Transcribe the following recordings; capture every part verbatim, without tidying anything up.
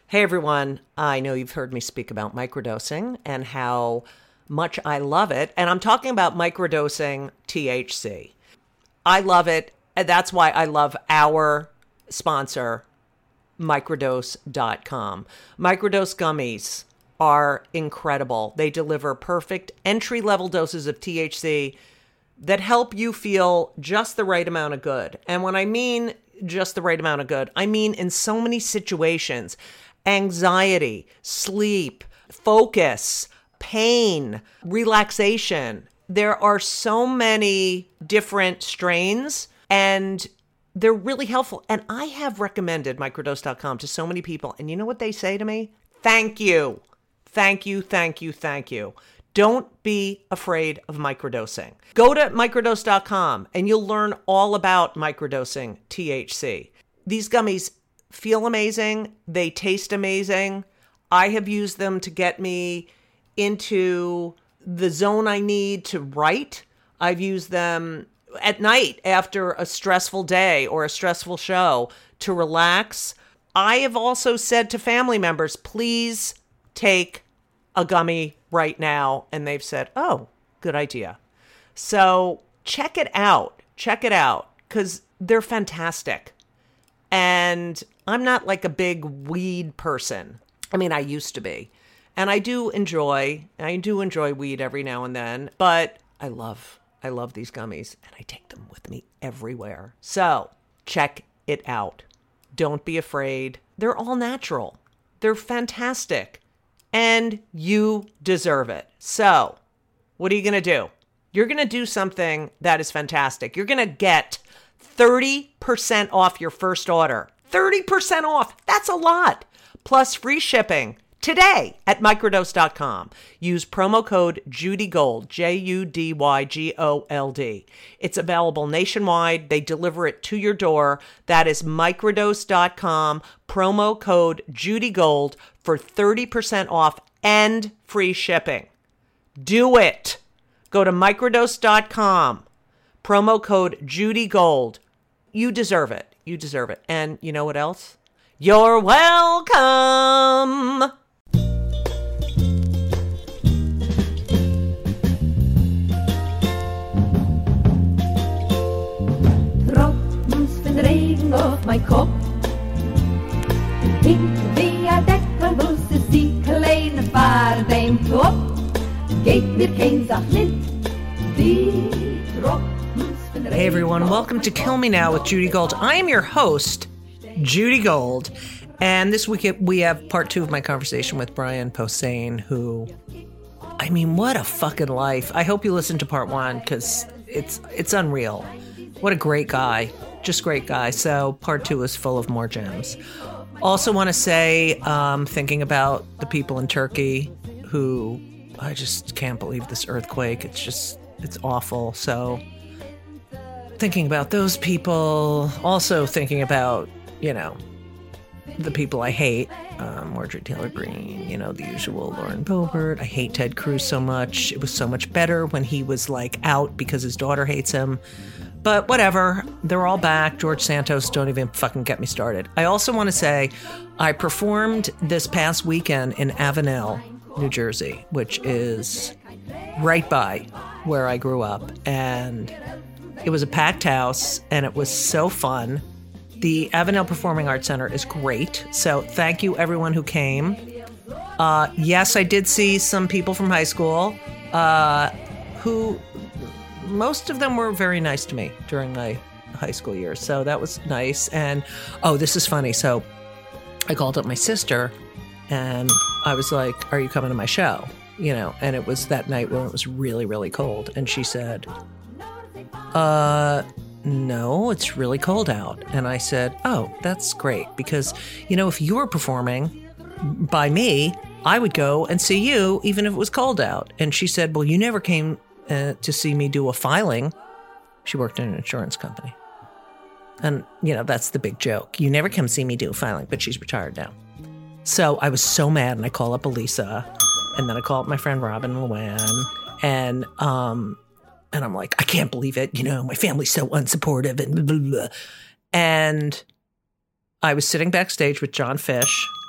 Hey everyone, I know you've heard me speak about microdosing and how much I love it. And I'm talking about microdosing T H C. I love it. And that's why I love our sponsor, microdose dot com. Microdose gummies are incredible. They deliver perfect entry-level doses of T H C that help you feel just the right amount of good. And when I mean just the right amount of good, I mean in so many situations: anxiety, sleep, focus, pain, relaxation. There are so many different strains and they're really helpful. And I have recommended microdose dot com to so many people. And you know what they say to me? Thank you. Thank you, thank you, thank you. Don't be afraid of microdosing. Go to microdose dot com and you'll learn all about microdosing T H C. These gummies feel amazing. They taste amazing. I have used them to get me into the zone I need to write. I've used them at night after a stressful day or a stressful show to relax. I have also said to family members, please take a gummy right now. And they've said, oh, good idea. So check it out. Check it out because they're fantastic. And I'm not like a big weed person. I mean, I used to be. And I do enjoy, I do enjoy weed every now and then, but I love, I love these gummies and I take them with me everywhere. So check it out. Don't be afraid. They're all natural. They're fantastic and you deserve it. So what are you going to do? You're going to do something that is fantastic. You're going to get thirty percent off your first order. thirty percent off. That's a lot. Plus free shipping today at microdose dot com. Use promo code JudyGold, J U D Y G O L D. It's available nationwide. They deliver it to your door. That is microdose dot com, promo code JudyGold for thirty percent off and free shipping. Do it. Go to microdose dot com, promo code JudyGold. You deserve it. You deserve it. And you know what else? You're welcome. Regen auf mein Kopf. Ik wie a Deckel, wo sie sie kleine Fahrt dem Top. Geht mir kein Sach mit, die Tropfen von Regen. Hey everyone, welcome to Kill Me Now with Judy Gold. I am your host, Judy Gold. And this week we have part two of my conversation with Brian Posehn, who, I mean, what a fucking life. I hope you listened to part one because it's it's unreal. What a great guy. Just great guy. So part two is full of more gems. Also want to say, um, thinking about the people in Turkey who, I just can't believe this earthquake. It's just, it's awful. So thinking about those people, also thinking about, you know, the people I hate, um, Marjorie Taylor Greene, you know, the usual Lauren Boebert. I hate Ted Cruz so much. It was so much better when he was like out because his daughter hates him. But whatever, they're all back. George Santos, don't even fucking get me started. I also want to say I performed this past weekend in Avenel, New Jersey, which is right by where I grew up. And it was a packed house and it was so fun. The Avenel Performing Arts Center is great. So thank you everyone who came. Uh, yes, I did see some people from high school uh, who... most of them were very nice to me during my high school years. So that was nice. And, oh, this is funny. So I called up my sister and I was like, are you coming to my show? You know, and it was that night when it was really, really cold. And she said, uh, no, it's really cold out. And I said, oh, that's great. Because, you know, if you were performing by me, I would go and see you even if it was cold out. And she said, well, you never came Uh, to see me do a filing. She worked in an insurance company. And, you know, that's the big joke. You never come see me do a filing, but she's retired now. So I was so mad, and I call up Elisa, and then I call up my friend Robin Luan, and um, and I'm like, I can't believe it. You know, my family's so unsupportive, and blah, blah, blah. And I was sitting backstage with John Fish,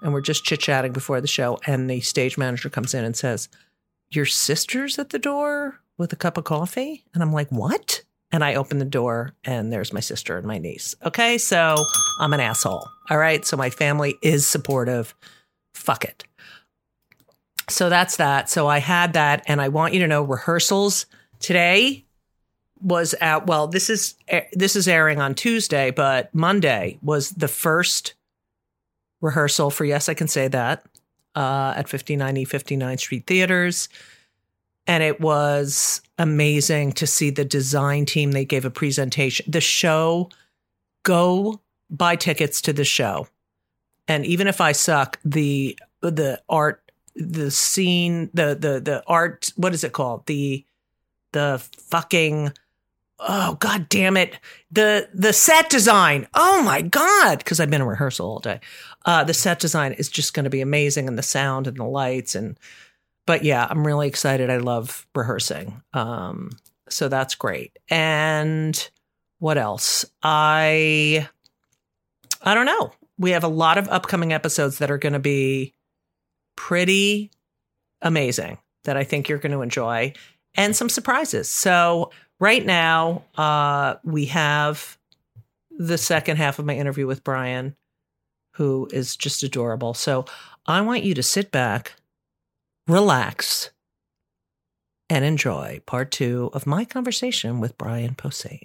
and we're just chit-chatting before the show, and the stage manager comes in and says, your sister's at the door with a cup of coffee? And I'm like, what? And I open the door, and there's my sister and my niece. Okay, so I'm an asshole. All right, so my family is supportive. Fuck it. So that's that. So I had that, and I want you to know rehearsals today was out. Well, this is this is airing on Tuesday, but Monday was the first rehearsal for Yes, I Can Say That uh, at fifty ninety fifty-ninth Street Theaters. And it was amazing to see the design team. They gave a presentation. The show, go buy tickets to the show. And even if I suck, the the art, the scene, the the the art, what is it called? The the fucking, oh, God damn it. The the set design. Oh, my God. Because I've been in rehearsal all day. Uh, the set design is just going to be amazing, and the sound and the lights. And But yeah, I'm really excited. I love rehearsing. Um, so that's great. And what else? I I don't know. We have a lot of upcoming episodes that are going to be pretty amazing that I think you're going to enjoy, and some surprises. So right now, uh, we have the second half of my interview with Brian, who is just adorable. So I want you to sit back, relax, and enjoy part two of my conversation with Brian Posehn.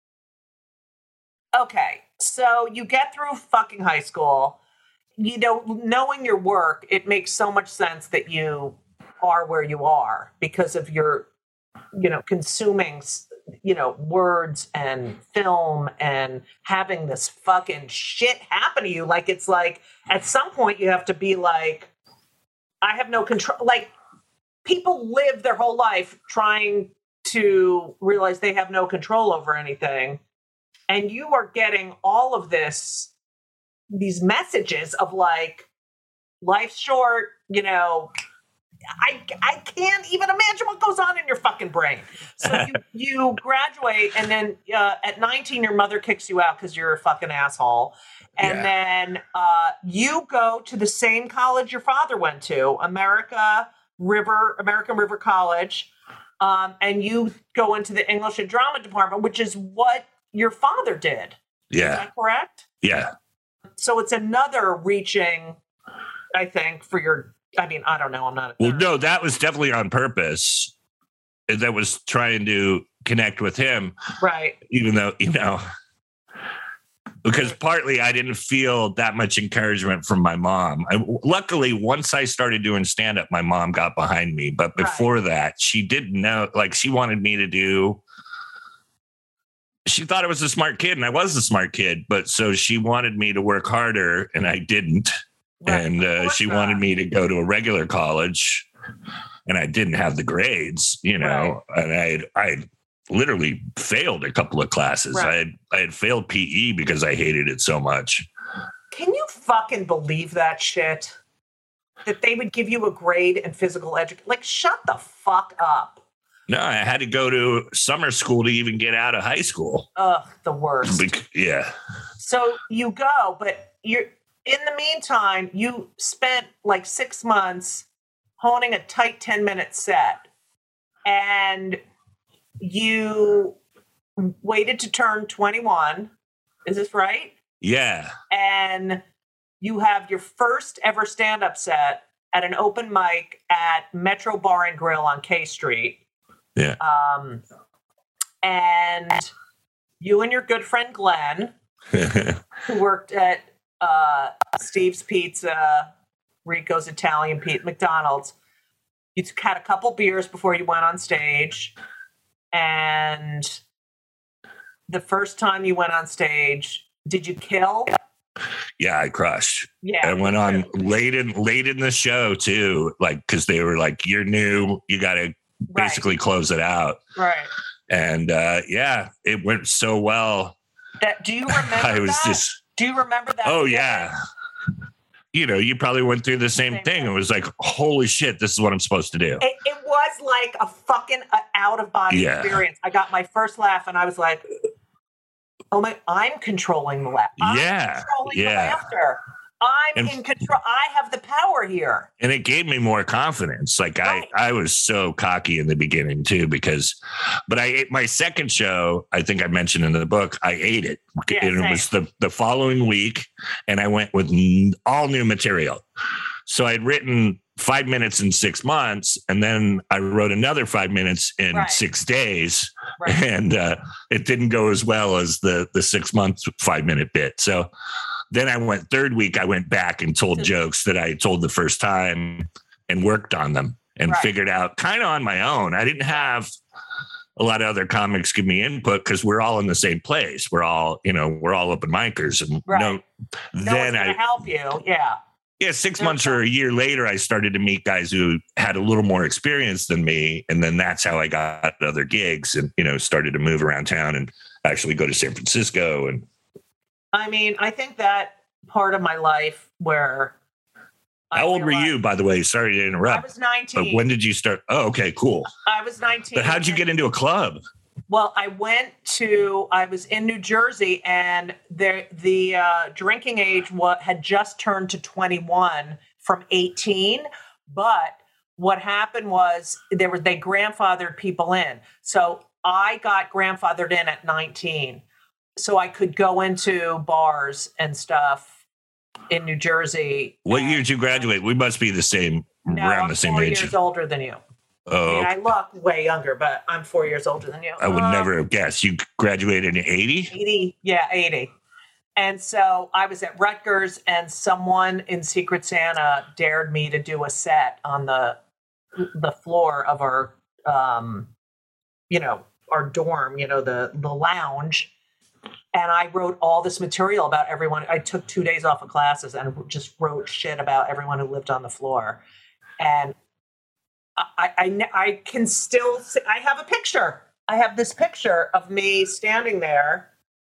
Okay, so you get through fucking high school. You know, knowing your work, it makes so much sense that you are where you are because of your, you know, consuming, you know, words and film and having this fucking shit happen to you. Like, it's like, at some point you have to be like, I have no control. Like, people live their whole life trying to realize they have no control over anything. And you are getting all of this, these messages of like, life's short, you know, I, I can't even imagine what goes on in your fucking brain. So you, you graduate, and then uh, at nineteen, your mother kicks you out because you're a fucking asshole. And yeah. then uh, you go to the same college your father went to, America River, American River College. Um, and you go into the English and drama department, which is what your father did. Yeah. Is that correct? Yeah. So it's another reaching, I think, for your, I mean, I don't know. I'm not. Well, no, that was definitely on purpose. That was trying to connect with him. Right. Even though, you know, because partly I didn't feel that much encouragement from my mom. I, luckily, once I started doing stand-up, my mom got behind me. But before right. that, she didn't know, like, she wanted me to do, she thought I was a smart kid, and I was a smart kid. But so she wanted me to work harder, and I didn't. Right. And uh, she not. wanted me to go to a regular college, and I didn't have the grades, you know, right. and I had, I had literally failed a couple of classes. Right. I had, I had failed P E because I hated it so much. Can you fucking believe that shit? That they would give you a grade in physical education? Like, shut the fuck up. No, I had to go to summer school to even get out of high school. Ugh, the worst. Be- yeah. So you go, but you're, in the meantime, you spent like six months honing a tight ten minute set, and you waited to turn twenty-one. Is this right? Yeah. And you have your first ever stand-up set at an open mic at Metro Bar and Grill on K Street. Yeah. Um, and you and your good friend Glenn, who worked at uh, Steve's Pizza, Rico's Italian Pizza, McDonald's, you had a couple beers before you went on stage. And the first time you went on stage, did you kill? Yeah, I crushed. Yeah, I went on late in late in the show too, like because they were like, "You're new, you got to basically right. close it out." Right. And uh, yeah, it went so well. That do you remember? I was that? just. Do you remember that? Oh yeah. You know, you probably went through the same, same thing. thing. It was like, holy shit, this is what I'm supposed to do. It, it was like a fucking uh, out of body yeah. experience. I got my first laugh, and I was like, oh my, I'm controlling the laugh. I'm yeah. controlling yeah. the laughter. I'm And- in control. I have the power here. And it gave me more confidence. Like Right. I, I was so cocky in the beginning too, because, but I ate my second show. I think I mentioned in the book, I ate it. Yeah, and it same. was the, the following week, and I went with n- all new material. So I'd written five minutes in six months, and then I wrote another five minutes in Right. six days, Right. and uh, it didn't go as well as the the six month five minute bit. So then I went third week. I went back and told jokes that I told the first time and worked on them and Right. figured out kind of on my own. I didn't have a lot of other comics give me input because we're all in the same place. We're all, you know, we're all open micers, and Right. no. No Then one's I going to help you. Yeah. yeah, six There's months or a year later, I started to meet guys who had a little more experience than me. And then that's how I got other gigs and, you know, started to move around town and actually go to San Francisco. And I mean, I think that part of my life where. I how old were realized- you, by the way? Sorry to I interrupt. was nineteen. But when did you start? Oh, okay, cool. I was nineteen. But how'd you get into a club? Well, I went to, I was in New Jersey, and the, the uh, drinking age wa- had just turned to twenty-one from eighteen. But what happened was there were, they grandfathered people in. So I got grandfathered in at nineteen. So I could go into bars and stuff in New Jersey. What and- year did you graduate? We must be the same, No, around I'm the same four age. years older than you. I Oh, mean, I look way younger, but I'm four years older than you. I would Um, never have guessed. You graduated in eighty? eighty, yeah, eighty. And so I was at Rutgers, and someone in Secret Santa dared me to do a set on the the floor of our, um, you know, our dorm, you know, the the lounge. And I wrote all this material about everyone. I took two days off of classes and just wrote shit about everyone who lived on the floor. And I, I, I can still see, I have a picture. I have this picture of me standing there.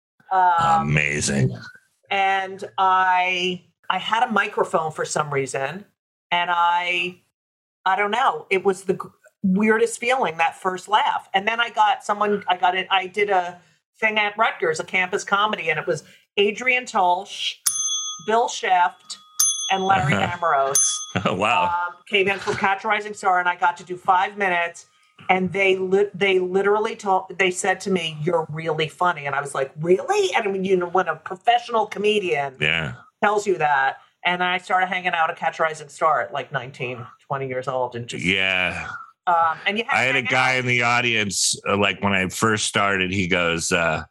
Um, Amazing. and I I had a microphone for some reason, and I I don't know, it was the g- weirdest feeling, that first laugh. And then I got someone I got it I did a thing at Rutgers, a campus comedy, and it was Adrian Tolsch, Bill Sheft, and Larry Amoros. Oh, wow. Um, came in from Catch a Rising Star, and I got to do five minutes. And they li- they literally told, they said to me, "You're really funny," and I was like, "Really?" And when you know, when a professional comedian Yeah. tells you that, and I started hanging out at Catch a Rising Star at like nineteen, twenty years old, and just Yeah. um, and you had I to had a hang guy out. in the audience, uh, like when I first started, he goes, uh,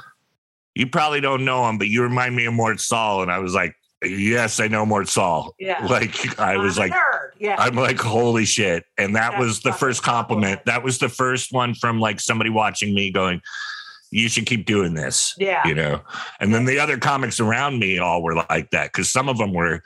you probably don't know him, but you remind me of Mort Saul. And I was like, yes, I know Mort Saul. Yeah. Like, I was I'm like, a nerd. Yeah, I'm like, holy shit. And that That's was the fucking first compliment. compliment. That was the first one from like somebody watching me going, you should keep doing this. Yeah. You know? And then the other comics around me all were like that, because some of them were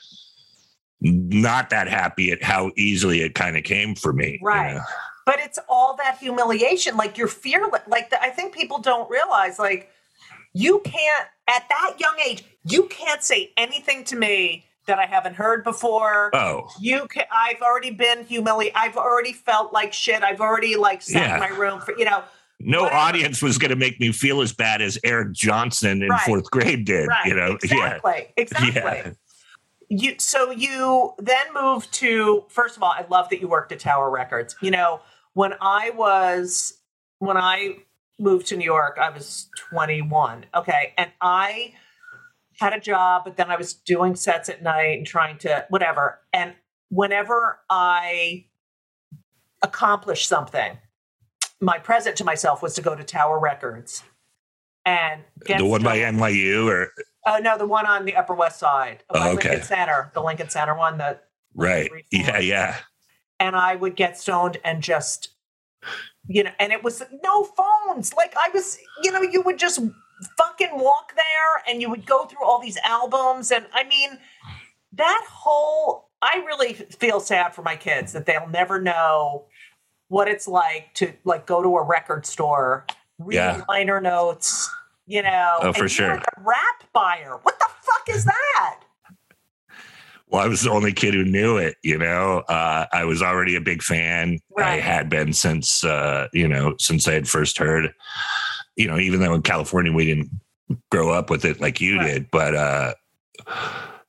not that happy at how easily it kind of came for me. you Right. know? But it's all that humiliation. Like, you're fearless. Like, the, I think people don't realize, like, you can't, at that young age, you can't say anything to me that I haven't heard before. Oh, You can, I've already been humiliated. I've already felt like shit. I've already, like, sat Yeah. in my room for, you know. no Whatever. audience was going to make me feel as bad as Eric Johnson in Right. fourth grade did, Right. you know? Exactly. Exactly. Yeah. You, so you then moved to, first of all, I love that you worked at Tower Records. You know, when I was, when I moved to New York, I was twenty-one. Okay. And I had a job, but then I was doing sets at night and trying to, whatever. And whenever I accomplished something, my present to myself was to go to Tower Records and get The one by stoned. N Y U or, Oh, no, the one on the Upper West Side. Oh, by okay. Lincoln Center, the Lincoln Center one that. right. Three Yeah, floors. yeah. And I would get stoned and just, you know, and it was no phones. Like, I was, you know, you would just fucking walk there and you would go through all these albums. And I mean, that whole, I really feel sad for my kids that they'll never know what it's like to, like, go to a record store, read Yeah. liner notes, you know. Oh, for and sure. you're a rap buyer. What the fuck is that? Well, I was the only kid who knew it, you know. Uh, I was already a big fan. I Right. had been since, uh, you know, since I had first heard, you know, even though in California we didn't grow up with it like you Right. did. But uh,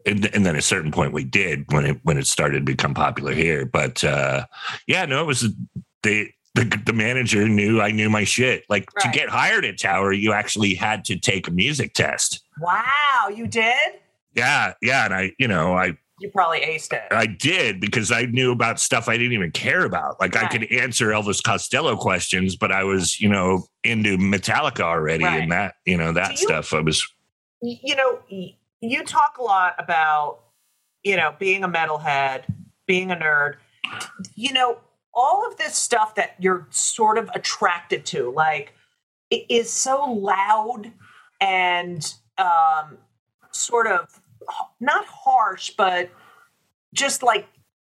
and, and then at a certain point we did when it when it started to become popular here. But uh, yeah, no, it was they. The, the manager knew I knew my shit. Like right. to get hired at Tower, you actually had to take a music test. Wow, you did? Yeah, yeah. And I, you know, I you probably aced it. I did because I knew about stuff I didn't even care about. Like right. I could answer Elvis Costello questions, but I was, you know, into Metallica already right. and that, you know, that you, stuff. I was, you know, you talk a lot about, you know, being a metalhead, being a nerd. You know, all of this stuff that you're sort of attracted to, like, it is so loud and um, sort of not harsh, but just like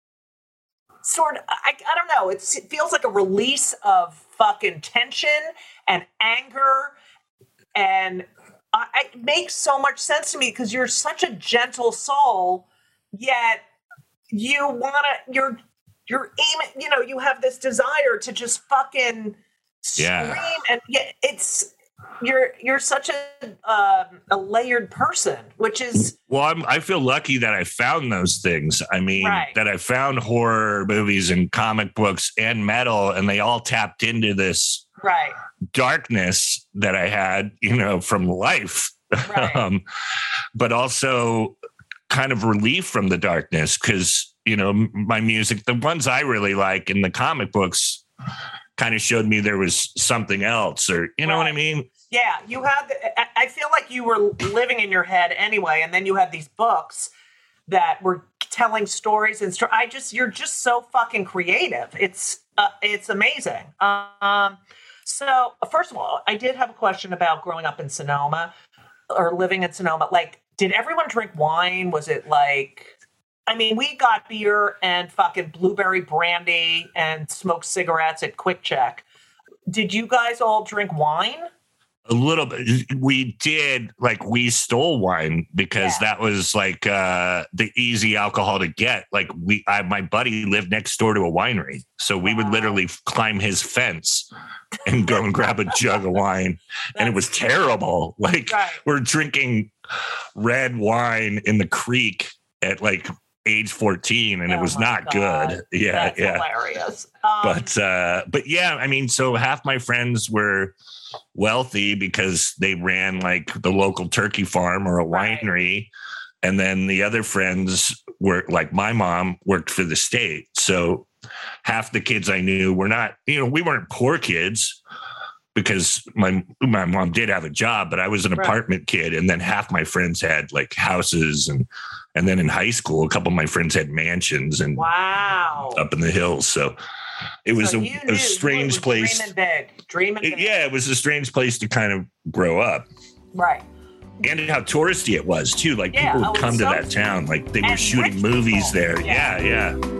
sort of, I, I don't know. It's, it feels like a release of fucking tension and anger. And I, it makes so much sense to me because you're such a gentle soul, yet you want to, you're, You're aiming, you know, you have this desire to just fucking scream, yeah. and yeah, it's you're you're such a um, a layered person, which is well. I'm, I feel lucky that I found those things. I mean, right. that I found horror movies and comic books and metal, and they all tapped into this right darkness that I had, you know, from life, right. um, but also kind of relief from the darkness because. You know, my music, the ones I really like in the comic books kind of showed me there was something else or, you know right. what I mean? Yeah. You had, the, I feel like you were living in your head anyway. And then you had these books that were telling stories and sto- I just, you're just so fucking creative. It's, uh, it's amazing. Um, so first of all, I did have a question about growing up in Sonoma or living in Sonoma. Like, did everyone drink wine? Was it like, I mean, we got beer and fucking blueberry brandy and smoked cigarettes at Quick Check. Did you guys all drink wine? A little bit. We did, like, we stole wine because yeah. that was like uh, the easy alcohol to get. Like, we, I, my buddy lived next door to a winery, so we wow. would literally climb his fence and go and grab a jug of wine, and it was terrible. Like, right. we're drinking red wine in the creek at like age fourteen, and oh it was not God. good. Yeah, That's yeah, hilarious. Um, but uh, but yeah, I mean, so half my friends were wealthy because they ran like the local turkey farm or a winery, right. and then the other friends were like my mom worked for the state, so half the kids I knew were not, you know, we weren't poor kids. Because my my mom did have a job, but I was an right. apartment kid, and then half my friends had like houses, and and then in high school, a couple of my friends had mansions and wow up in the hills. So it was so a, a strange place. Dreaming big, dreaming it, big. Yeah, it was a strange place to kind of grow up. Right. And how touristy it was too. Like yeah, people would come to so that town, like they were shooting movies people. there. Yeah, yeah. yeah.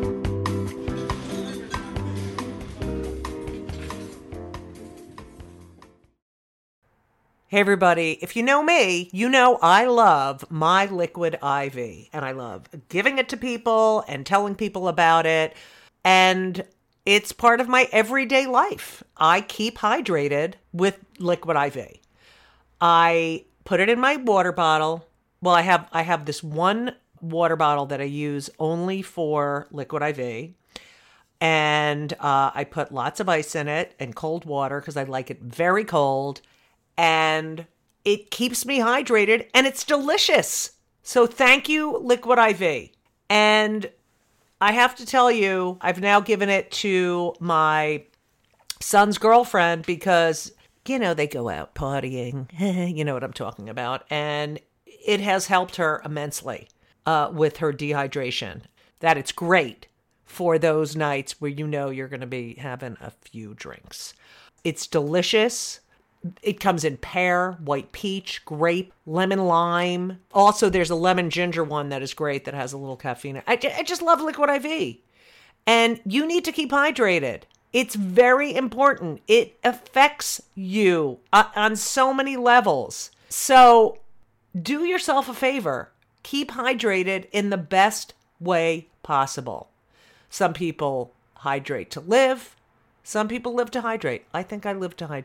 Hey, everybody, if you know me, you know I love my Liquid I V, and I love giving it to people and telling people about it, and it's part of my everyday life. I keep hydrated with Liquid I V. I put it in my water bottle. Well, I have I have this one water bottle that I use only for Liquid I V, and uh, I put lots of ice in it and cold water because I like it very cold. And it keeps me hydrated, and it's delicious. So thank you, Liquid I V. And I have to tell you, I've now given it to my son's girlfriend because, you know, they go out partying. You know what I'm talking about. And it has helped her immensely uh, with her dehydration. That it's great for those nights where you know you're going to be having a few drinks. It's delicious. It comes in pear, white peach, grape, lemon lime. Also, there's a lemon ginger one that is great that has a little caffeine. I, I just love Liquid I V. And you need to keep hydrated. It's very important. It affects you uh, on so many levels. So do yourself a favor. Keep hydrated in the best way possible. Some people hydrate to live. Some people live to hydrate. I think I live to hydrate.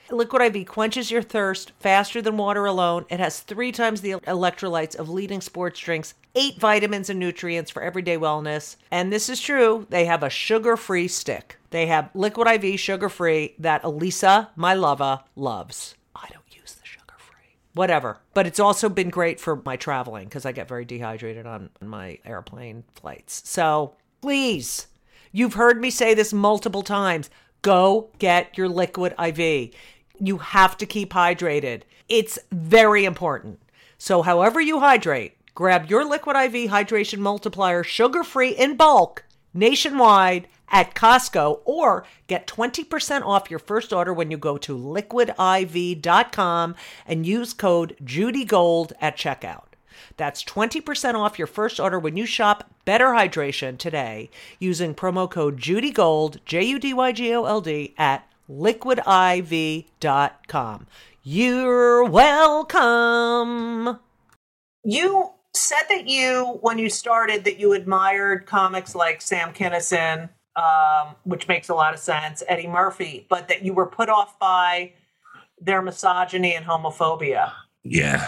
Liquid I V quenches your thirst faster than water alone. It has three times the electrolytes of leading sports drinks, eight vitamins and nutrients for everyday wellness. And this is true. They have a sugar-free stick. They have Liquid I V sugar-free that Elisa, my lover, loves. I don't use the sugar-free. Whatever. But it's also been great for my traveling because I get very dehydrated on my airplane flights. So please, you've heard me say this multiple times. Go get your Liquid I V. You have to keep hydrated. It's very important. So however you hydrate, grab your Liquid I V Hydration Multiplier sugar-free in bulk nationwide at Costco or get twenty percent off your first order when you go to liquid I V dot com and use code JudyGold at checkout. That's twenty percent off your first order when you shop Better Hydration today using promo code JudyGold, J U D Y G O L D, at liquid I V dot com. You're welcome. You said that you, when you started, that you admired comics like Sam Kinison, um, which makes a lot of sense, Eddie Murphy, but that you were put off by their misogyny and homophobia. Yeah.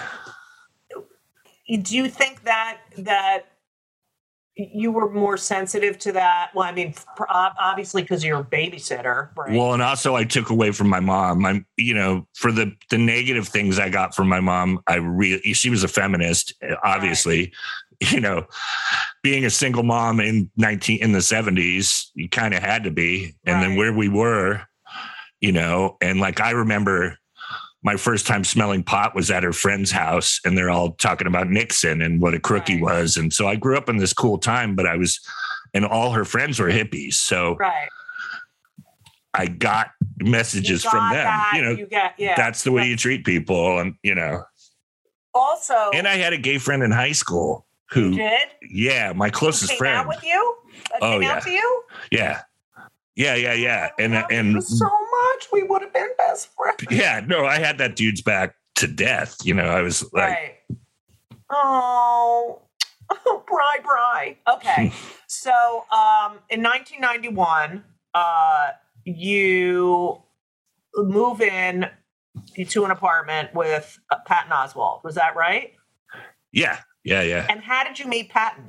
Do you think that that you were more sensitive to that? Well, I mean, obviously because you're a babysitter, right? Well, and also I took away from my mom. I'm, you know, for the the negative things I got from my mom, I really, she was a feminist, obviously. Right. You know, being a single mom in nineteen in the seventies, you kind of had to be. And right. Then where we were, you know, and like I remember my first time smelling pot was at her friend's house, and they're all talking about Nixon and what a crook right. he was. And so I grew up in this cool time, but I was, and all her friends were hippies. So right. I got messages got from them, that, you know, you get, yeah. that's the way that's, you treat people. And, you know, also, and I had a gay friend in high school who you did. Yeah. My closest came friend out with you. That oh came yeah. out to you? Yeah. Yeah. Yeah. Yeah. I and, and so much we would have been best friends. Yeah. No, I had that dude's back to death. You know, I was like, right. Oh, oh, Bri, Bri. Okay. So, um, in nineteen ninety-one, uh, you move in to an apartment with uh, Patton Oswalt. Was that right? Yeah. Yeah. Yeah. And how did you meet Patton?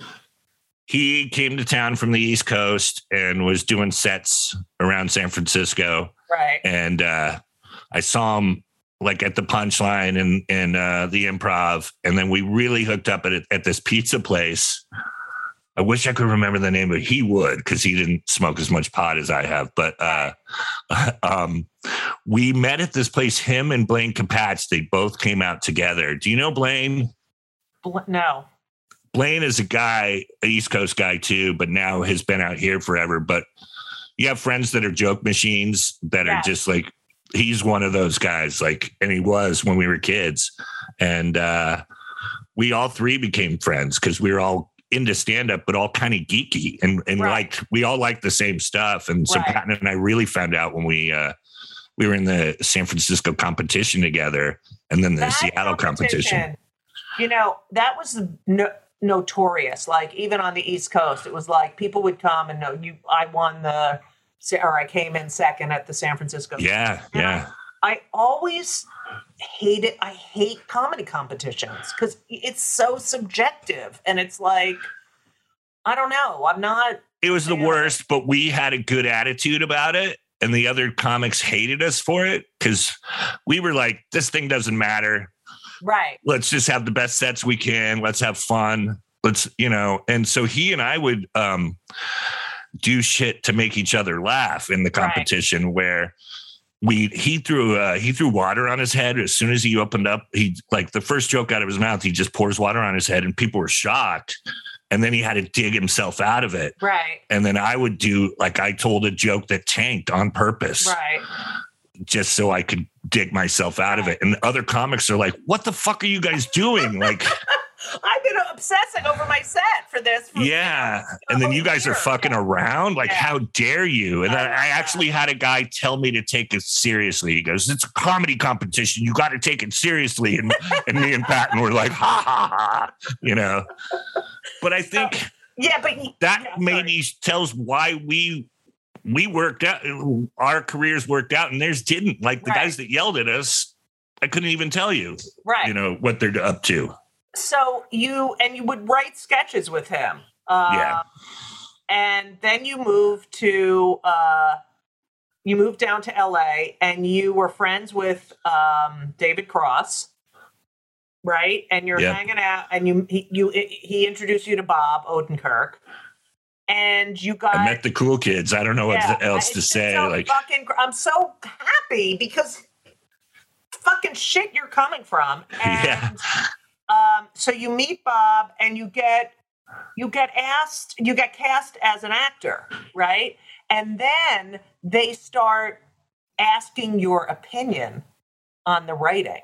He came to town from the East Coast and was doing sets around San Francisco. Right. And uh, I saw him like at the Punchline and, and uh, the Improv. And then we really hooked up at, at this pizza place. I wish I could remember the name, but he would, because he didn't smoke as much pot as I have. But uh, um, we met at this place, him and Blaine Capatch. They both came out together. Do you know Blaine? No. Blaine is a guy, an East Coast guy too, but now has been out here forever. But you have friends that are joke machines that yes. are just like, he's one of those guys, like, and he was when we were kids. And uh, we all three became friends because we were all into stand-up, but all kind of geeky and, and right. liked, we all liked the same stuff. And so right. Patton and I really found out when we, uh, we were in the San Francisco competition together and then the that Seattle competition. competition. You know, that was no, notorious. Like even on the East Coast, it was like people would come and know you. I won the, or I came in second at the San Francisco. Yeah, and yeah. I, I always hate it. I hate comedy competitions because it's so subjective, and it's like I don't know. I'm not. It was the know. worst, but we had a good attitude about it, and the other comics hated us for it because we were like, "This thing doesn't matter." Right. Let's just have the best sets we can. Let's have fun. Let's, you know, and so he and I would um, do shit to make each other laugh in the competition right. where we, he threw, uh, he threw water on his head. As soon as he opened up, he like the first joke out of his mouth, he just pours water on his head and people were shocked. And then he had to dig himself out of it. Right. And then I would do, like, I told a joke that tanked on purpose. Right. Just so I could dig myself out of it. And other comics are like, what the fuck are you guys doing? Like, I've been obsessing over my set for this. For yeah. And then you guys year. are fucking yeah. around. Like, yeah. how dare you? And I, I actually had a guy tell me to take it seriously. He goes, it's a comedy competition. You got to take it seriously. And, and me and Patton were like, ha, ha, ha, you know. But I think so, yeah, but that yeah, maybe tells why we we worked out, our careers worked out, and theirs didn't. Like the Right. guys that yelled at us, I couldn't even tell you, Right. you know, what they're up to. So you, and you would write sketches with him. Uh, Yeah. And then you moved to, uh, you moved down to L A and you were friends with um, David Cross, right? And you're Yep. hanging out, and you he, you he introduced you to Bob Odenkirk, and you got. I met the cool kids. I don't know yeah, what else it's to just say. so Like, fucking, gr- I'm so happy because fucking shit you're coming from, and Yeah. um, so you meet Bob, and you get you get asked, you get cast as an actor, right? And then they start asking your opinion on the writing.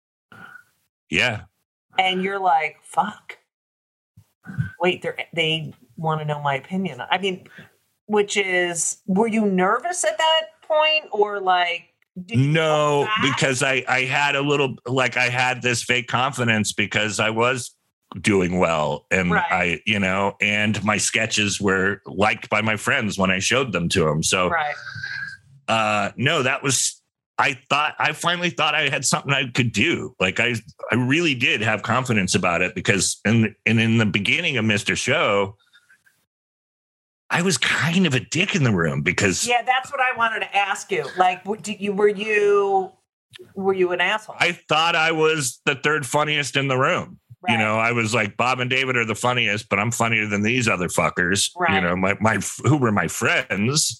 yeah. And you're like, fuck. Wait, they they want to know my opinion. I mean, which is, were you nervous at that point? Or like, did you No, hold back? because I, I had a little, like I had this fake confidence because I was doing well. And Right. I, you know, and my sketches were liked by my friends when I showed them to them. So, Right. uh, no, that was, I thought, I finally thought I had something I could do. Like I, I really did have confidence about it because, in, and in the beginning of Mister Show, I was kind of a dick in the room because Yeah, that's what I wanted to ask you. Like, w- did you, were you, were you an asshole? I thought I was the third funniest in the room. You Right. know, I was like, Bob and David are the funniest, but I'm funnier than these other fuckers. You Right. know, my my who were my friends.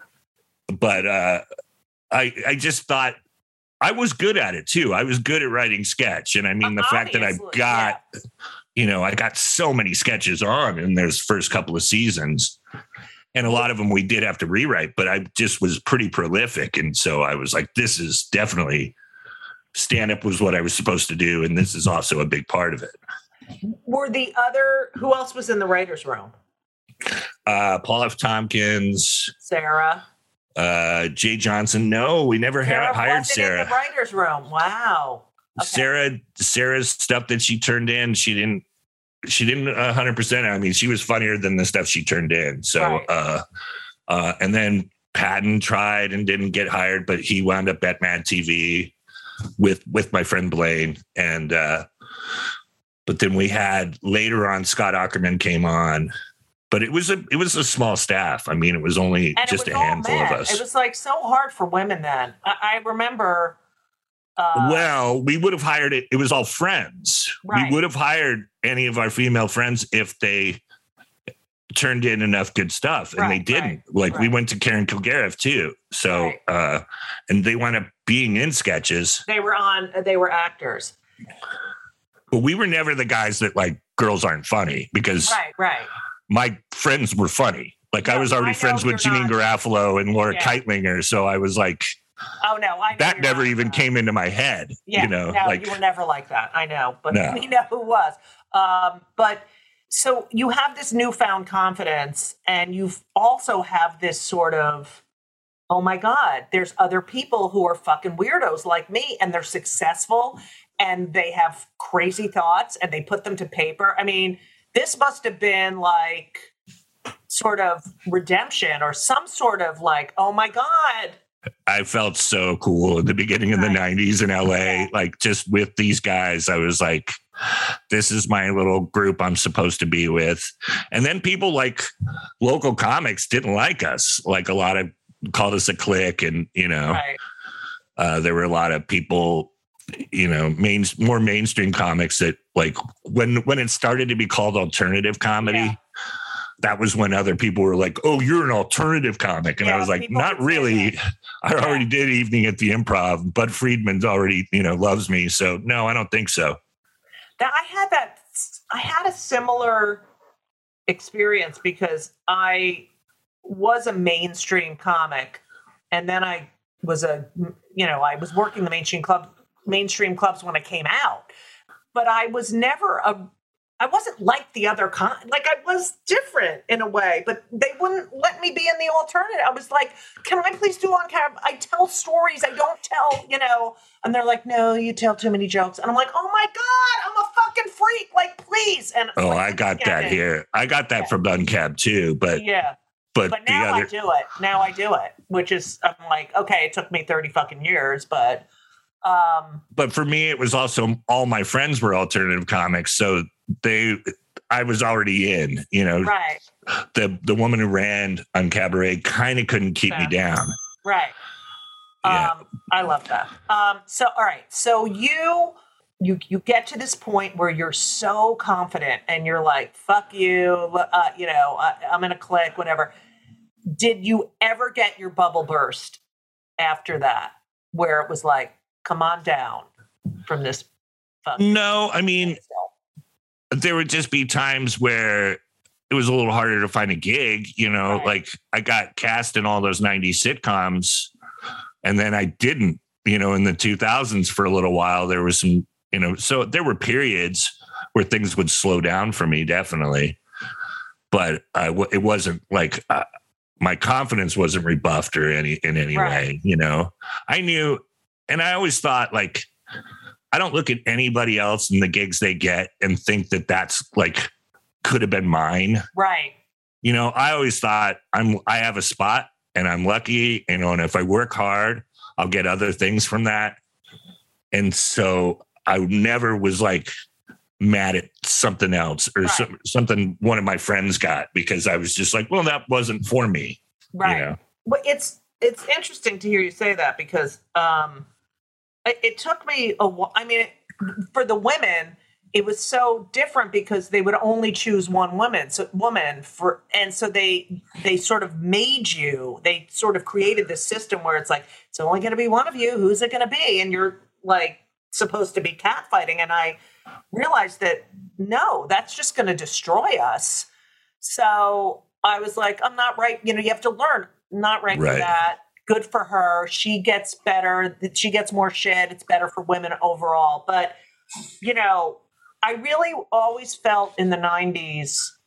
But uh, I I just thought I was good at it too. I was good at writing sketch, and I mean the fact that I Obviously, got, you know, I got so many sketches on in those first couple of seasons, and a lot of them we did have to rewrite. But I just was pretty prolific, and so I was like, this is definitely. Stand-up was what I was supposed to do, and this is also a big part of it. Were the other, who else was in the writer's room? Uh, Paul F. Tompkins, Sarah. uh, Jay Johnson. No, we never ha- Sarah hired wasn't Sarah. in the writer's room. Wow. Okay. Sarah, Sarah's stuff that she turned in, she didn't, she didn't a hundred percent. I mean, she was funnier than the stuff she turned in. So, Right. uh, uh, and then Patton tried and didn't get hired, but he wound up at Mad T V with, with my friend Blaine. And, uh, but then we had later on Scott Ackerman came on, but it was a, it was a small staff. I mean, it was only And just it was a all handful men. of us. It was like so hard for women then. I, I remember. Uh, Well, we would have hired it. It was all friends. Right. We would have hired any of our female friends if they turned in enough good stuff, and they Right, didn't. right, like we right. went to Karen Kilgariff too. So, Right. uh, and they wound up being in sketches, they were on. They were actors. but we were never the guys that like girls aren't funny because Right. Right. my friends were funny. Like I No, was already I know friends with you're Janine not. Garofalo and Laura Yeah. Keitlinger. So I was like, Oh no, I know that you're never not even that. came into my head. Yeah, you know, no, like you were never like that. I know, but No. we know who was. Um, but so you have this newfound confidence, and you've also have this sort of, oh my God, there's other people who are fucking weirdos like me, and they're successful, and they have crazy thoughts, and they put them to paper. I mean, this must have been like sort of redemption or some sort of like, oh my God. I felt so cool in the beginning of the Right. nineties in L A, Yeah. like just with these guys. I was like, this is my little group I'm supposed to be with. And then people like local comics didn't like us. Like a lot of called us a clique. And, you know, Right. uh, there were a lot of people, you know, main, more mainstream comics that like when, when it started to be called alternative comedy, Yeah. that was when other people were like, oh, you're an alternative comic. And Yeah, I was like, people not would say really. that. I already did Evening at the Improv. Bud Friedman's already, you know, loves me. So no, I don't think so. That I had that I had a similar experience because I was a mainstream comic, and then I was a you know I was working the mainstream club mainstream clubs when I came out, but I was never a I wasn't like the other con like I was different in a way, but they wouldn't let me be in the alternative. I was like, can I please do on camera? I tell stories, I don't tell, you know, and they're like, no, you tell too many jokes. And I'm like, oh my God, I'm a fucking freak. Like, please. And Oh, like, I got yeah, that here. I got that Yeah. from Uncab too. But Yeah. But, But the now other, I do it. Now I do it, which is, I'm like, okay, it took me thirty fucking years, but. Um, but for me, it was also all my friends were alternative comics. So they, I was already in, you know, right. the, the woman who ran on Cabaret kind of couldn't keep Yeah. me down. Right. Yeah. Um, I love that. Um, so, all right. So you, you, you get to this point where you're so confident and you're like, fuck you, uh, you know, I, I'm going to click, whatever. Did you ever get your bubble burst after that, where it was like, come on down from this? No, I mean, there would just be times where it was a little harder to find a gig, you know, Right. like I got cast in all those nineties sitcoms and then I didn't, you know, in the two thousands for a little while. There was some, you know, so there were periods where things would slow down for me, definitely. But I, it wasn't like uh, my confidence wasn't rebuffed or any in any Right. way, you know. I knew, and I always thought, like, I don't look at anybody else and the gigs they get and think that that's like could have been mine. Right. You know, I always thought I'm I have a spot and I'm lucky, you know, and if I work hard, I'll get other things from that. And so I never was like mad at something else or Right. some, something one of my friends got, because I was just like, well, that wasn't for me. Right. You know? Well, it's, it's interesting to hear you say that because, um, it, it took me a while. I mean, it, for the women, it was so different because they would only choose one woman, so woman for, and so they they sort of made you. They sort of created this system where it's like it's only going to be one of you. Who's it going to be? And you're like supposed to be catfighting. And I realized that no, that's just going to destroy us. So I was like, I'm not right. You know, you have to learn. Not right, Right. for that. Good for her. She gets better. She gets more shit. It's better for women overall. But, you know, I really always felt in the nineties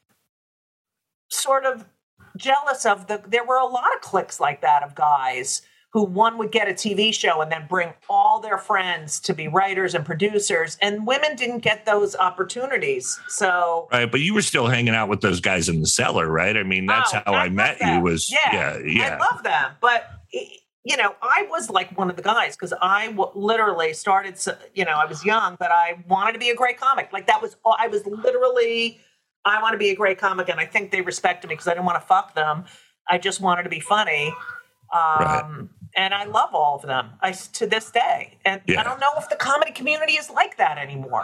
sort of jealous of the, there were a lot of cliques like that of guys who one would get a T V show and then bring all their friends to be writers and producers, and women didn't get those opportunities. So, Right. But you were still hanging out with those guys in the cellar, right? I mean, that's Oh, how I I, love met them. you was, Yeah, yeah, yeah. I love them. But, you know, I was like one of the guys because I w- literally started, s- you know, I was young, but I wanted to be a great comic. Like that was, all- I was literally, I want to be a great comic. And I think they respected me because I didn't want to fuck them. I just wanted to be funny. Um, Right. And I love all of them I, to this day. And Yeah. I don't know if the comedy community is like that anymore.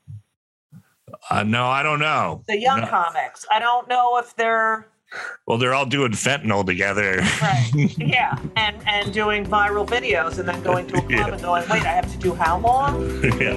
Uh, no, I don't know. The young No. comics. I don't know if they're... Well, they're all doing fentanyl together. Right. Yeah. And and doing viral videos and then going to a club Yeah. and going, wait, I have to do how long? Yeah.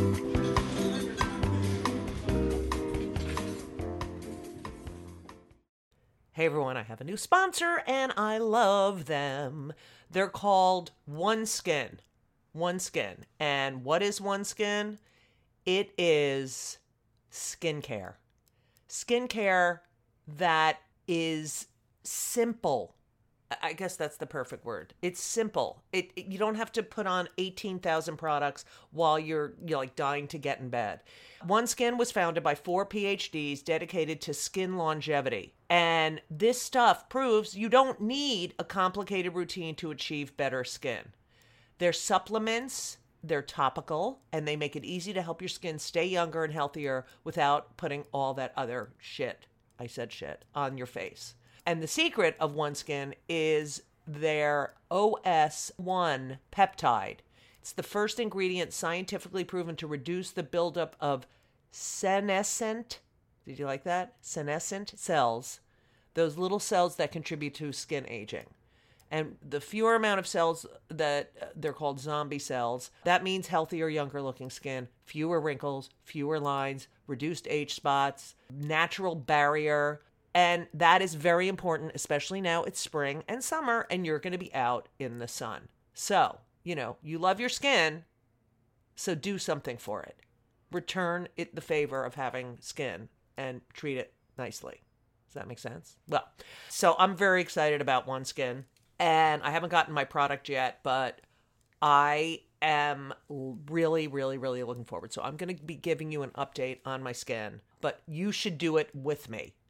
Hey everyone, I have a new sponsor and I love them. They're called OneSkin. OneSkin. And what is OneSkin? It is skincare. Skincare that is simple. I guess that's the perfect word. It's simple. It, it you don't have to put on eighteen thousand products while you're you're like dying to get in bed. OneSkin was founded by four P H Ds dedicated to skin longevity. And this stuff proves you don't need a complicated routine to achieve better skin. They're supplements, they're topical, and they make it easy to help your skin stay younger and healthier without putting all that other shit, I said shit, on your face. And the secret of OneSkin is their O S one peptide. It's the first ingredient scientifically proven to reduce the buildup of senescent, did you like that? Senescent cells, those little cells that contribute to skin aging. And the fewer amount of cells that uh, they're called zombie cells, that means healthier, younger looking skin, fewer wrinkles, fewer lines, reduced age spots, natural barrier. And that is very important, especially now it's spring and summer and you're going to be out in the sun. So, you know, you love your skin, so do something for it. Return it the favor of having skin and treat it nicely. Does that make sense? Well, so I'm very excited about OneSkin. And I haven't gotten my product yet, but I am really, really, really looking forward. So I'm going to be giving you an update on my skin, but you should do it with me.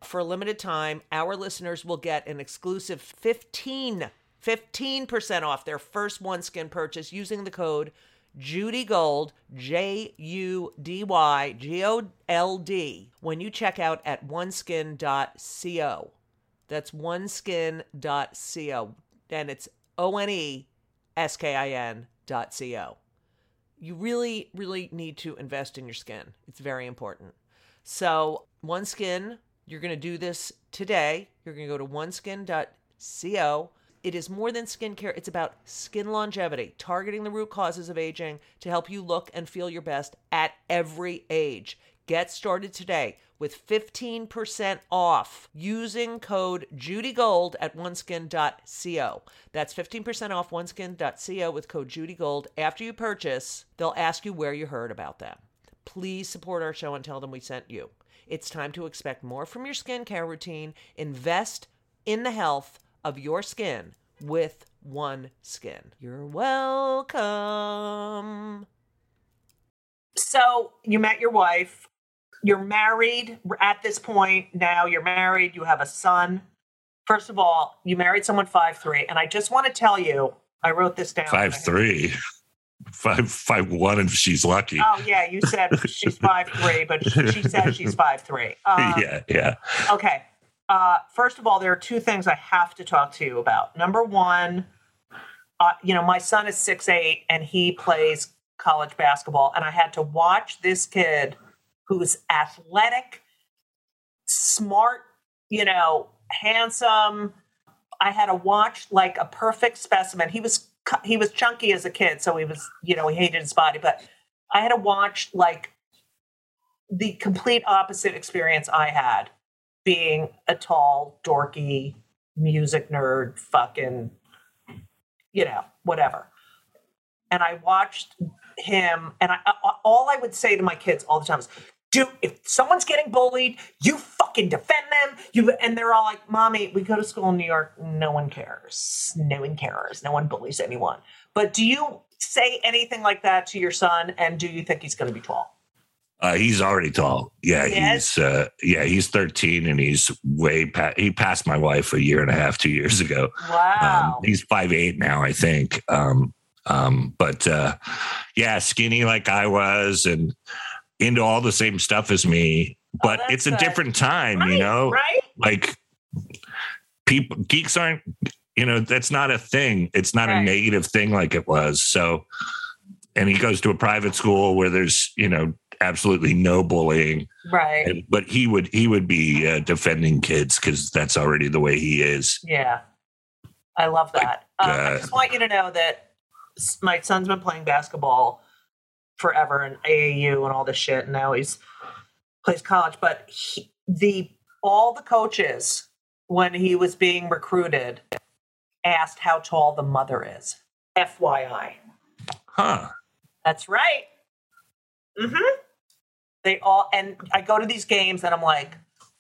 For a limited time, our listeners will get an exclusive fifteen, fifteen percent off their first OneSkin purchase using the code JudyGold, J U D Y G O L D, when you check out at oneskin dot co. That's oneskin dot co, and it's O N E S K I N dot co. You really, really need to invest in your skin. It's very important. So, OneSkin, you're going to do this today. You're going to go to oneskin dot co. It is more than skincare. It's about skin longevity, targeting the root causes of aging to help you look and feel your best at every age. Get started today with fifteen percent off using code JudyGold at oneskin dot co. That's fifteen percent off oneskin dot co with code JudyGold. After you purchase, they'll ask you where you heard about them. Please support our show and tell them we sent you. It's time to expect more from your skincare routine. Invest in the health of your skin with OneSkin. You're welcome. So you met your wife. You're married at this point. Now you're married. You have a son. First of all, you married someone five three, and I just want to tell you, I wrote this down. five three. Five five one, if she's lucky. Oh yeah, you said she's five three, but she says she's five three. Um, yeah, yeah. Okay. Uh, first of all, there are two things I have to talk to you about. Number one, uh, you know, my son is six eight, and he plays college basketball, and I had to watch this kid who's athletic, smart, you know, handsome. I had to watch like a perfect specimen. He was he was chunky as a kid, so he was, you know, he hated his body. But I had to watch like the complete opposite experience I had, being a tall, dorky, music nerd, fucking, you know, whatever. And I watched him, and I, all I would say to my kids all the time is, dude, if someone's getting bullied, you fucking defend them. You and they're all like, Mommy, we go to school in New York. No one cares. No one cares. No one bullies anyone. But do you say anything like that to your son? And do you think he's going to be tall? Uh, he's already tall. Yeah, yes. he's uh, yeah, he's thirteen, and he's way past. He passed my wife a year and a half, two years ago. Wow. Um, he's five eight now, I think. Um, um, but uh, yeah, skinny like I was, and into all the same stuff as me, but oh, it's a good. different time, right, you know, right? Like people, geeks aren't, you know, that's not a thing. It's not right. a negative thing like it was. So, and he goes to a private school where there's, you know, absolutely no bullying. Right. And, but he would, he would be uh, defending kids because that's already the way he is. Yeah. I love that. Like, um, uh, I just want you to know that my son's been playing basketball forever in A A U and all this shit, and now he's plays college. But he, the all the coaches, when he was being recruited, asked how tall the mother is. F Y I. Huh. That's right. Mm-hmm. They all, and I go to these games and I'm like,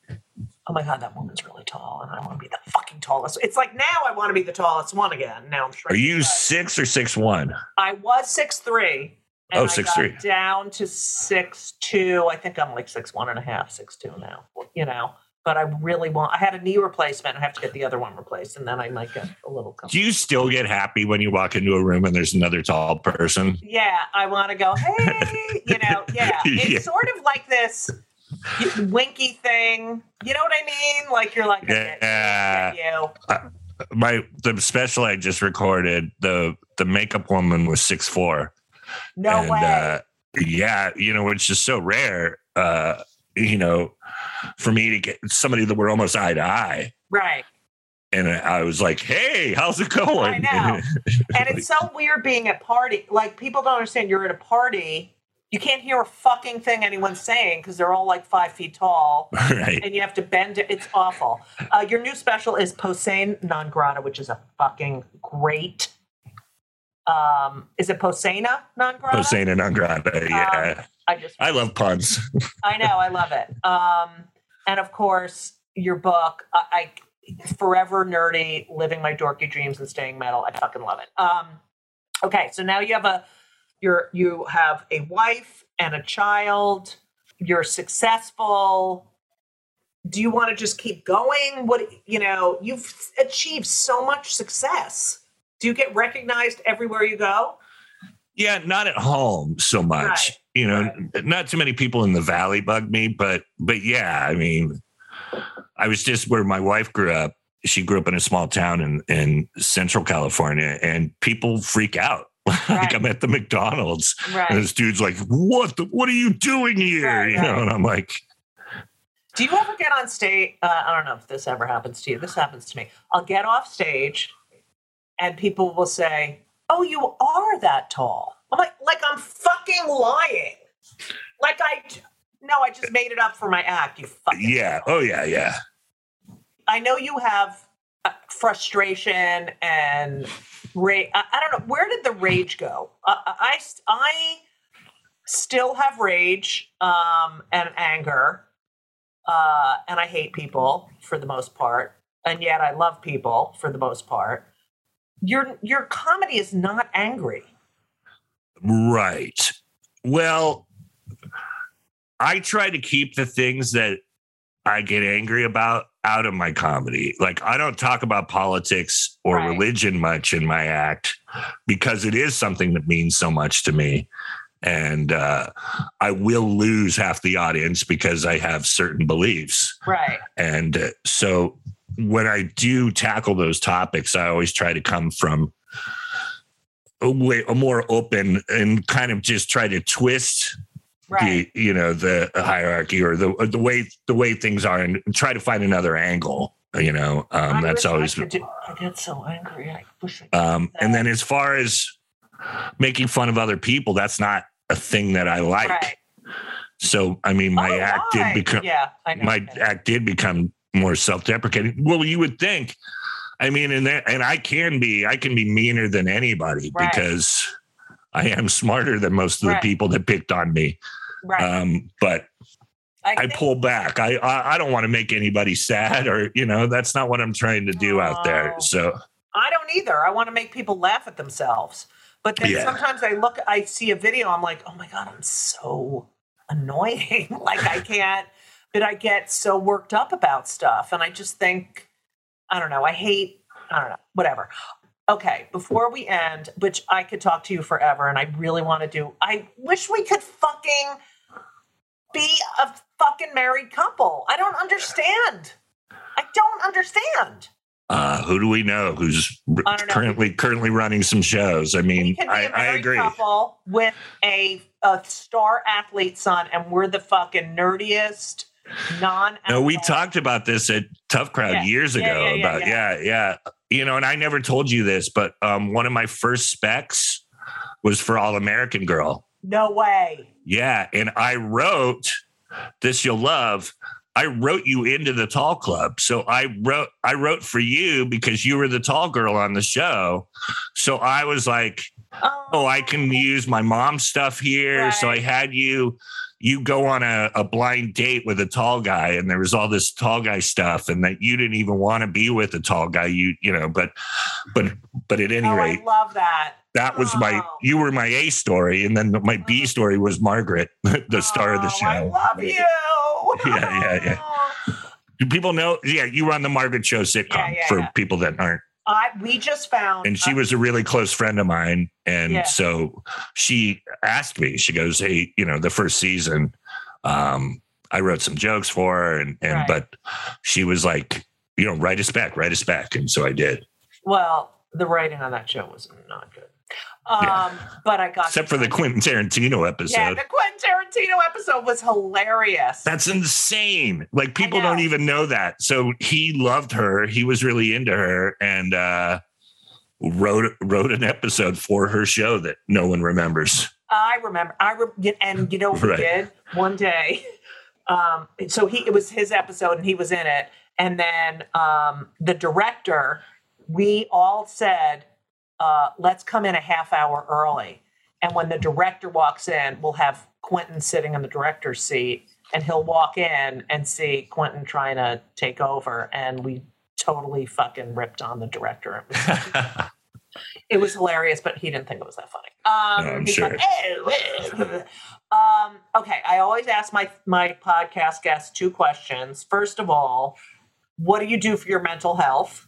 oh my God, that woman's really tall, and I want to be the fucking tallest. It's like now I want to be the tallest one again. Now I'm shrinking. Are you six or six one? I was six three. And oh, six I got three. down to six two. I think I'm like six one and a half, six two now. You know, but I really want. I had a knee replacement. I have to get the other one replaced, and then I might get a little. Do you still get happy when you walk into a room and there's another tall person? Yeah, I want to go. Hey, you know, yeah. It's Yeah. sort of like this winky thing. You know what I mean? Like you're like, Yeah. I get you. I get you. Uh, my the special I just recorded, the the makeup woman was six four. No and, way. Uh, yeah, you know, it's just so rare. Uh, you know, for me to get somebody that we're almost eye to eye. Right. And I was like, hey, how's it going? I know. And it's so weird being at party. Like, people don't understand you're at a party. You can't hear a fucking thing anyone's saying because they're all like five feet tall. Right. And you have to bend it. It's awful. Uh, your new special is Posehn Non Grata, which is a fucking great. Um, is it Posehna Non Grata? Posehna Non Grata, yeah. Um, I just. I love puns. I know. I love it. Um, and of course, your book, I, I forever nerdy, living my dorky dreams and staying metal. I fucking love it. Um, okay, so now you have a, you're you have a wife and a child. You're successful. do you want to just keep going? What, you know, you've achieved so much success. Do you get recognized everywhere you go? Yeah, not at home so much. Right. You know, Right. not too many people in the Valley bug me, but but yeah, I mean, I was just where my wife grew up. She grew up in a small town in, in Central California, and people freak out. Like Right. I'm at the McDonald's, Right. and this dude's like, "What? The, what are you doing here?" Right, you know, right. and I'm like, Do you ever get on stage? Uh, I don't know if this ever happens to you. This happens to me. I'll get off stage and people will say, "Oh, you are that tall." I'm like, like I'm fucking lying. Like I, no, I just made it up for my act. You fucking. "Yeah, oh yeah, yeah." I know you have uh, frustration and rage. I, I don't know. Where did the rage go? Uh, I, I still have rage um, and anger. Uh, and I hate people for the most part. And yet I love people for the most part. Your, your comedy is not angry. Right. Well, I try to keep the things that I get angry about out of my comedy. Like, I don't talk about politics or Right. religion much in my act because it is something that means so much to me. And uh, I will lose half the audience because I have certain beliefs. Right. And uh, so when I do tackle those topics, I always try to come from a way a more open and kind of just try to twist Right. the, you know, the hierarchy or the the way the way things are, and try to find another angle. You know, um, I that's wish I always. could do- I get so angry. I wish I could. Um, and then as far as making fun of other people, that's not a thing that I like. Right. So, I mean, my Oh, act why? did become Yeah, I know. my act did become more self-deprecating. Well, you would think. I mean, and that, and I can be, I can be meaner than anybody Right. because I am smarter than most of the Right. people that picked on me. Right. Um, but I think- pull back. I, I I don't want to make anybody sad, or you know, that's not what I'm trying to do out there. Oh. So I don't either. I want to make people laugh at themselves. But then Yeah. sometimes I look, I see a video, I'm like, oh my God, I'm so annoying. Like I can't, but I get so worked up about stuff. And I just think, I don't know, I hate, I don't know, whatever. Okay, before we end, which I could talk to you forever and I really want to do, I wish we could fucking be a fucking married couple. I don't understand. I don't understand. uh, who do we know who's I don't know. currently currently running some shows? I We mean, can be I, a I married agree. couple with a, a star athlete son, and we're the fucking nerdiest non. No, we talked about this at Tough Crowd Yeah. years Yeah, ago yeah, yeah, about yeah. yeah. yeah, You know, and I never told you this, but um, one of my first specs was for All American Girl. No way. Yeah, and I wrote This You'll Love. I wrote you into the tall club. So I wrote I wrote for you because you were the tall girl on the show. So I was like, oh, I can use my mom's stuff here. So I Right. had you you go on a, a blind date with a tall guy, and there was all this tall guy stuff, and that you didn't even want to be with a tall guy. You you know, but but but at any Oh, rate, I love that. that was my Oh. you were my A story, and then my B story was Margaret, the star of the Oh, show. I love you. Yeah, yeah, yeah. Do people know? Yeah, you were on the Margaret Show sitcom Yeah, yeah, for yeah. people that aren't. I we just found, And she uh, was a really close friend of mine. And Yeah. so she asked me, she goes, hey, you know, the first season, um, I wrote some jokes for her. And, and Right. but she was like, you know, write us back, write us back. And so I did. well, the writing on that show was not good. Um, Yeah. but I got Except for the Quentin Tarantino episode. Yeah, the Quentin Tarantino episode was hilarious. That's insane. Like people know. don't even know that. So he loved her. He was really into her, and uh, wrote wrote an episode for her show that no one remembers. I remember. I re- and you know what Right. we did one day. Um, so he it was his episode and he was in it, and then um, the director. We all said, uh, "Let's come in a half hour early." And when the director walks in, we'll have Quentin sitting in the director's seat, and he'll walk in and see Quentin trying to take over, and we totally fucking ripped on the director. It was It was hilarious, but he didn't think it was that funny. Um, No, I'm he's sure. like, "Eh, eh." um, okay, I always ask my my podcast guests two questions. First of all, what do you do for your mental health?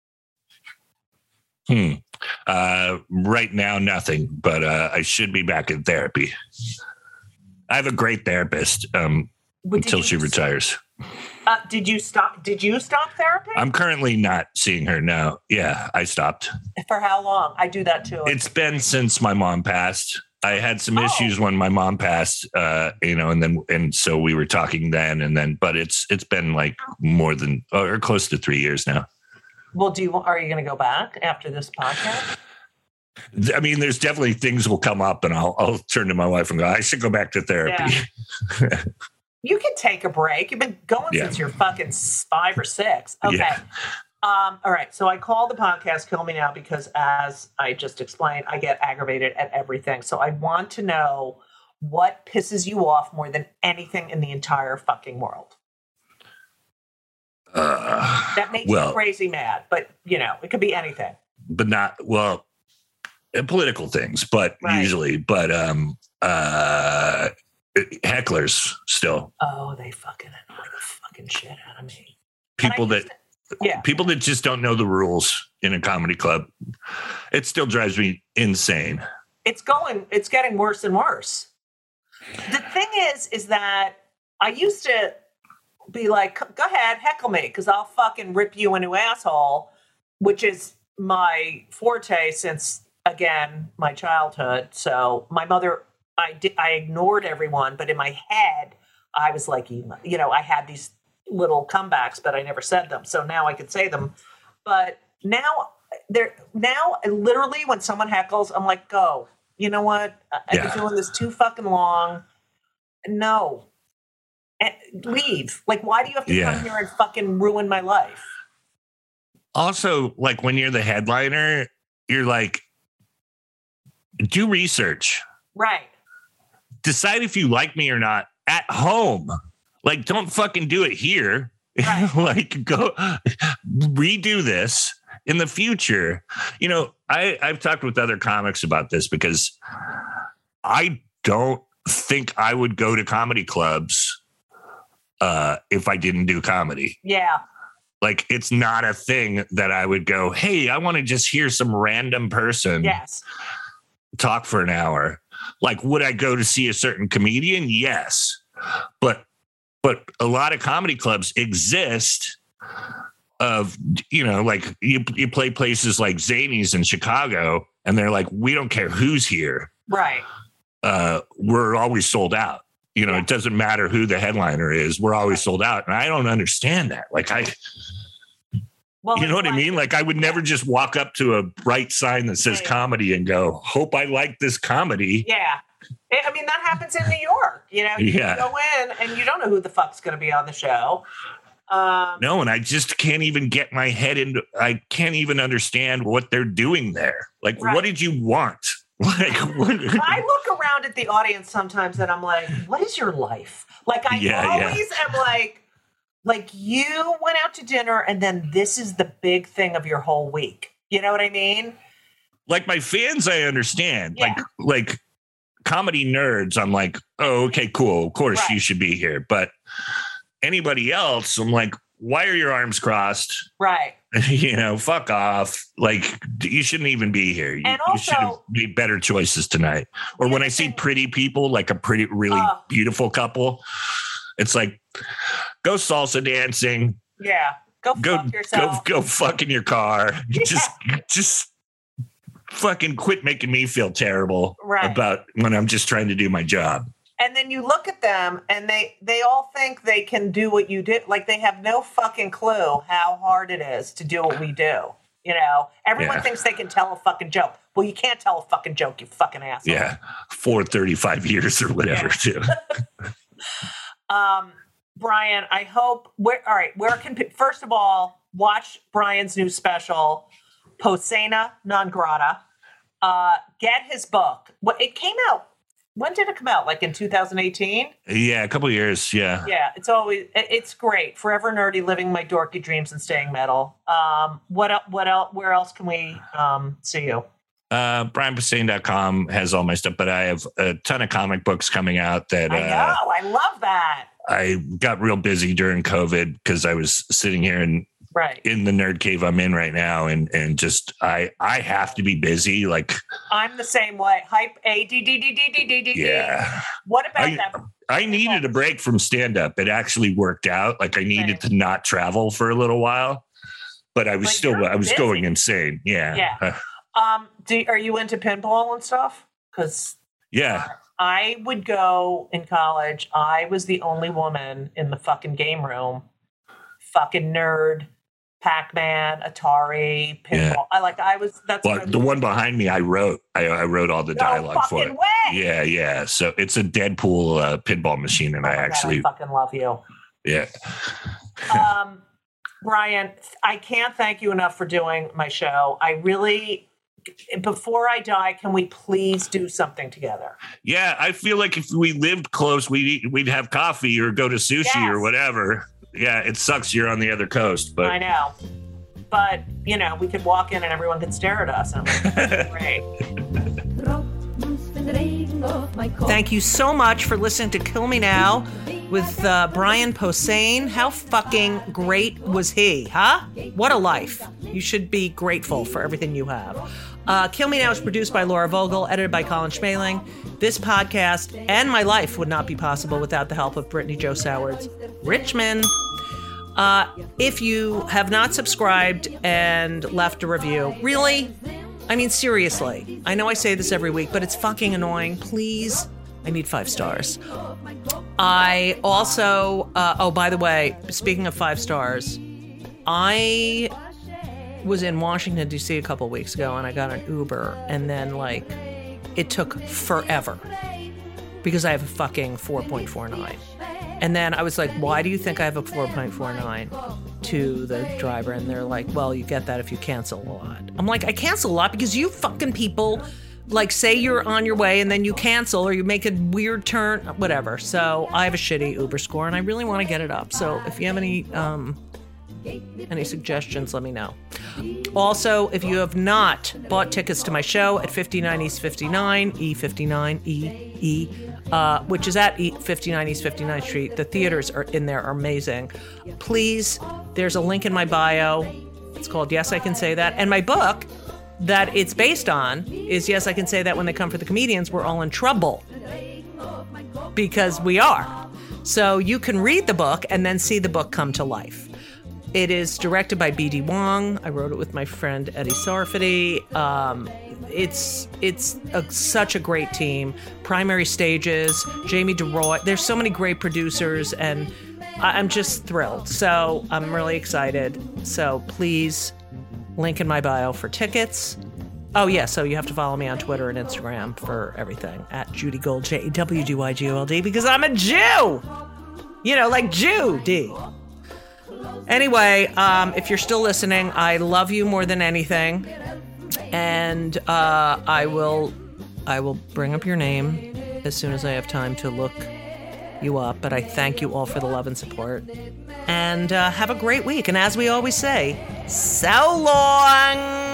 Hmm. Uh, right now, nothing, but uh, I should be back in therapy. I have a great therapist um, What did until you she s- retires. Uh, did you stop? Did you stop therapy? I'm currently not seeing her now. Yeah, I stopped. For how long? I do that too. It's been since my mom passed. I had some Oh. issues when my mom passed, uh, you know, and then and so we were talking then and then, but it's it's been like more than or close to three years now. Well, do you are you going to go back after this podcast? I mean, there's definitely things will come up, and I'll I'll turn to my wife and go, I should go back to therapy. Yeah. You can take a break. You've been going Yeah. since you're fucking five or six. Okay. Yeah. Um, all right. So I call the podcast Kill Me Now because, as I just explained, I get aggravated at everything. So I want to know what pisses you off more than anything in the entire fucking world. Uh, That makes well, you crazy mad, but you know, it could be anything. but not well, uh, political things, but Right. usually, but um, uh, hecklers still Oh, they fucking annoy the fucking shit out of me. And I people that. used to- yeah. People that just don't know the rules in a comedy club. It still drives me insane. It's going, it's getting worse and worse. The thing is, is that I used to be like, go ahead, heckle me, because I'll fucking rip you a new asshole, which is my forte since, again, my childhood. So my mother, I did, I ignored everyone, but in my head, I was like, you you know, I had these little comebacks, but I never said them. So now I could say them. But now, there, now literally when someone heckles, I'm like, go. You know what? I- I've Yeah. been doing this too fucking long. No. And leave. Like, why do you have to Yeah. come here and fucking ruin my life? Also, like when you're the headliner, you're like, do research. Right. Decide if you like me or not at home. Like, don't fucking do it here. Right. Like, go redo this in the future. You know, I, I've talked with other comics about this because I don't think I would go to comedy clubs uh, if I didn't do comedy. Yeah. Like, it's not a thing that I would go, hey, I want to just hear some random person Yes. talk for an hour. Like, would I go to see a certain comedian? Yes. But but a lot of comedy clubs exist of, you know, like you, you play places like Zanies in Chicago, and they're like, we don't care who's here. Right. Uh, we're always sold out. You know, Yeah. it doesn't matter who the headliner is. We're always Right. sold out. And I don't understand that. Like, I, Well, you know what I it's mean? Like, I would never just walk up to a bright sign that says Yeah. comedy and go, hope I like this comedy. Yeah. I I mean, that happens in New York. You know, you Yeah. go in and you don't know who the fuck's going to be on the show. Um, No, and I just can't even get my head into, I can't even understand what they're doing there. Like, Right. what did you want? Like, what? I look around at the audience sometimes and I'm like, what is your life? Like, I Yeah, yeah. always am like, like you went out to dinner and then this is the big thing of your whole week. You know what I mean? Like, my fans, I understand. Yeah. Like, like comedy nerds, I'm like, oh, okay, cool. Of course Right. you should be here. But anybody else, I'm like, why are your arms crossed? Right. You know, fuck off. Like, you shouldn't even be here. You, And you should have also- made better choices tonight. Or The when other I see thing- pretty people, like a pretty, really Oh. beautiful couple, it's like, go salsa dancing, Yeah. Go go, fuck go, yourself. go fuck in your car. Just, just fucking quit making me feel terrible Right. about when I'm just trying to do my job. And then you look at them and they they all think they can do what you did. Like, they have no fucking clue how hard it is to do what we do. You know, everyone Yeah. thinks they can tell a fucking joke. Well, you can't tell a fucking joke, you fucking asshole. Yeah. For thirty-five years or whatever, too. Um, Brian, I hope where all right, where can pe- first of all, watch Brian's new special, Posena Non Grata. Uh, get his book. What it came out. When did it come out? Like in two thousand eighteen? Yeah. A couple of years. Yeah. Yeah, it's always it- it's great. Forever nerdy, living my dorky dreams and staying metal. Um, what el- what else? Where else can we um see you? Uh, brian posehn dot com has all my stuff, but I have a ton of comic books coming out that I know. uh, I love that. I got real busy during COVID because I was sitting here and Right. in the nerd cave I'm in right now. And, and just, I, I have to be busy. Like, I'm the same way. Hype A D D D D D D D. yeah. What about I, that? I needed a break from stand up. It actually worked out. Like I needed Right. to not travel for a little while, but I was But still, you're I was busy. going insane. Yeah. Yeah. Uh, Um, do, are you into pinball and stuff? Because yeah. I would go in college. I was the only woman in the fucking game room. Fucking nerd, Pac-Man, Atari, pinball. Yeah. I like. I was. That's Well, what I the was- one behind me, I wrote, I, I wrote all the No dialogue for fucking it. way. Yeah. Yeah. So it's a Deadpool uh, pinball machine. And Oh I my God, actually, I fucking love you. yeah. um, Brian, I can't thank you enough for doing my show. I really, before I die, can we please do something together? Yeah, I feel like if we lived close, we'd eat, we'd have coffee or go to sushi Yes. or whatever. Yeah, it sucks you're on the other coast, but I know. But, you know, we could walk in and everyone could stare at us. And I'm like, great. Thank you so much for listening to Kill Me Now with uh, Brian Posehn. How fucking great was he, huh? What a life. You should be grateful for everything you have. Uh, Kill Me Now is produced by Laura Vogel, edited by Colin Schmaling. This podcast and my life would not be possible without the help of Brittany Joe Sowards Richmond. Uh, if you have not subscribed and left a review, really? I mean, seriously. I know I say this every week, but it's fucking annoying. Please, I need five stars. I also, uh, oh, by the way, speaking of five stars, I was in Washington, D C a couple weeks ago, and I got an Uber, and then, like, it took forever because I have a fucking four point four nine. And then I was like, why do you think I have a four point four nine to the driver? And they're like, well, you get that if you cancel a lot. I'm like, I cancel a lot because you fucking people like say you're on your way and then you cancel or you make a weird turn, whatever. So I have a shitty Uber score and I really want to get it up. So if you have any, um, any suggestions, let me know. Also, if you have not bought tickets to my show at fifty-nine East fifty-nine, E fifty-nine, E, E, uh, which is at E fifty-nine East fifty-ninth Street, the theaters are in there are amazing. Please, there's a link in my bio. It's called Yes, I Can Say That. And my book that it's based on is Yes, I Can Say That When They Come for the Comedians, We're All in Trouble. Because we are. So you can read the book and then see the book come to life. It is directed by B D Wong. I wrote it with my friend Eddie Sarfati. Um, it's it's a, such a great team. Primary Stages, Jamie DeRoy. There's so many great producers, and I, I'm just thrilled. So I'm really excited. So please, link in my bio for tickets. Oh, yeah, so you have to follow me on Twitter and Instagram for everything, at Judy Gold, J W D Y G O L D, because I'm a Jew! You know, like Judy. Anyway, um, if you're still listening, I love you more than anything, and uh, I will, I will bring up your name as soon as I have time to look you up. But I thank you all for the love and support, and uh, have a great week. And as we always say, so long.